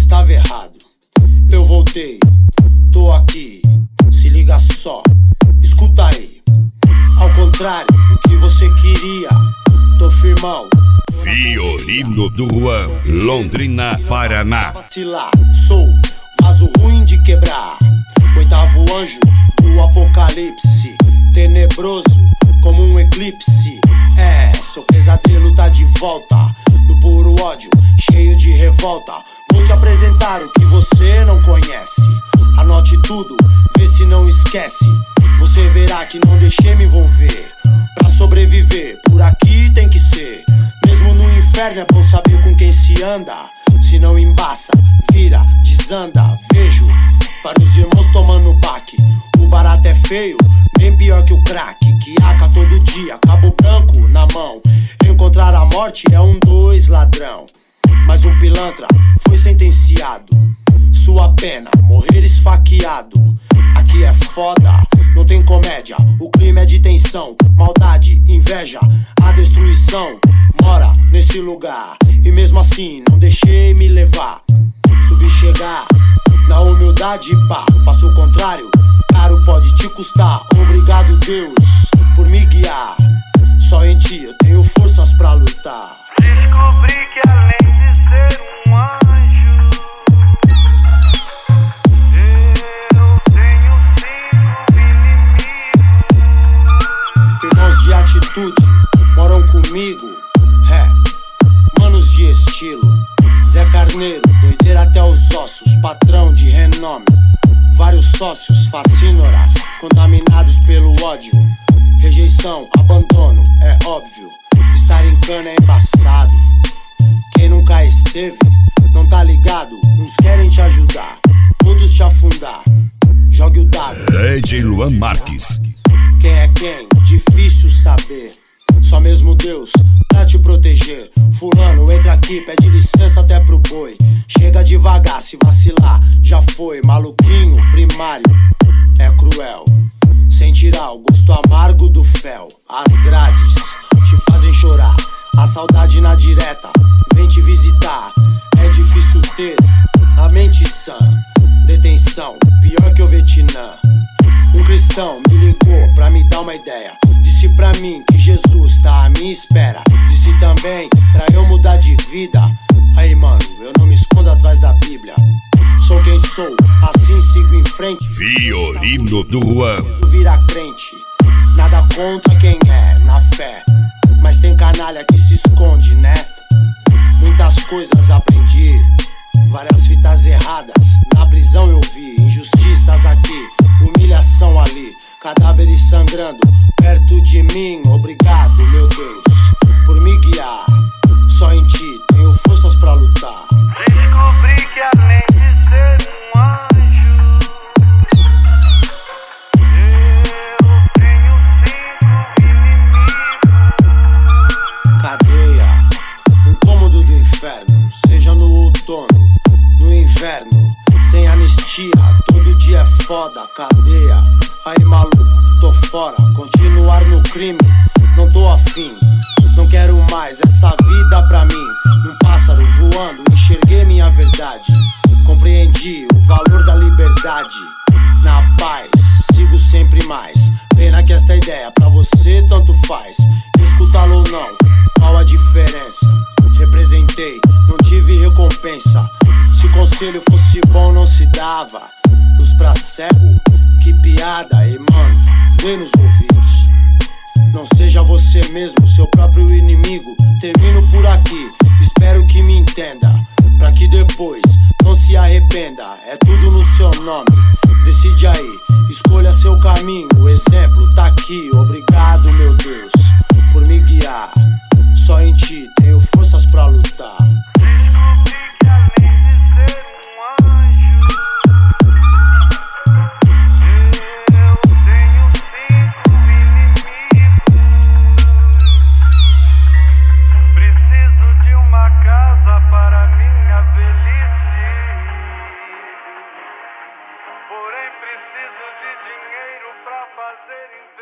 estava errado. Eu voltei, tô aqui, se liga só, escuta aí. Ao contrário do que você queria, tô firmão. Fiorino do Juan, Londrina, Paraná. Vacilar, sou vaso ruim de quebrar, oitavo anjo do apocalipse, tenebroso como um eclipse. É, seu pesadelo tá de volta, no puro ódio, cheio de revolta. Vou te apresentar o que você não conhece. Anote tudo, vê se não esquece. Você verá que não deixei me envolver. Pra sobreviver, por aqui tem que ser. Mesmo no inferno é bom saber com quem se anda. Se não embaça, vira, desanda. Vejo vários irmãos tomando baque. O barato é feio, bem pior que o crack. Que aca todo dia, cabo branco na mão. Encontrar a morte é 2 ladrão. Mas um pilantra foi sentenciado. Sua pena, morrer esfaqueado. Aqui é foda, não tem comédia. O clima é de tensão, maldade, inveja. A destruição mora nesse lugar. E mesmo assim não deixei me levar. Subi chegar, na humildade pá. Faço o contrário, caro pode te custar. Obrigado Deus por me guiar. Só em ti eu tenho forças pra lutar. Descobri que além de ser um anjo, eu tenho 5 inimigos. Irmãos de atitude moram comigo, manos de estilo. Zé Carneiro, doideira até os ossos, patrão de renome. Vários sócios, fascínoras, contaminados pelo ódio. Rejeição, abandono, é óbvio. Estar em cana é embaçado. Quem nunca esteve, não tá ligado. Uns querem te ajudar, outros te afundar. Jogue o dado. DJ Luan Marques. Quem é quem? Difícil saber. Só mesmo Deus pra te proteger. Fulano, entra aqui, pede licença até pro boi. Chega devagar, se vacilar, já foi. Maluquinho, primário, é cruel. Sem tirar o gosto amargo do fel. As grades te fazem chorar. A saudade na direta vem te visitar. É difícil ter a mente sã. Detenção, pior que o Vietnã. Um cristão me ligou pra me dar uma ideia. Disse pra mim que Jesus tá à minha espera. Disse também pra eu mudar de vida. Aí mano, eu não me escondo atrás da Bíblia. Sou quem sou, assim sigo em frente. Fiorino do Juan. Virar crente, nada contra quem é na fé. Mas tem canalha que se esconde, né? Muitas coisas aprendi, várias fitas erradas. Na prisão eu vi injustiças aqui, humilhação ali, cadáveres sangrando perto de mim. Obrigado, meu Deus, por me guiar. Só em ti tenho forças pra lutar. Descobri que além de ser um anjo, eu tenho 5 inimigos. Cadeia, um cômodo do inferno. Seja no outono, no inverno. Sem anistia, todo dia é foda. Cadeia, aí maluco, tô fora. Continuar no crime, não tô afim. Não quero mais essa vida pra mim. Num pássaro voando, enxerguei minha verdade. Compreendi o valor da liberdade. Na paz, sigo sempre mais. Pena que esta ideia pra você tanto faz. Escutá-lo ou não, qual a diferença? Representei, não tive recompensa. Se conselho fosse bom não se dava. Luz pra cego, que piada. E mano, dê nos ouvidos. Não seja você mesmo, seu próprio inimigo. Termino por aqui, espero que me entenda. Pra que depois não se arrependa. É tudo no seu nome, decide aí. Escolha seu caminho, o exemplo tá aqui. Obrigado, meu Deus, por me guiar. Só em ti tenho forças pra lutar. Descobri que além de ser um anjo, eu tenho 5 inimigos. Preciso de uma casa para minha velhice, porém preciso de dinheiro pra fazer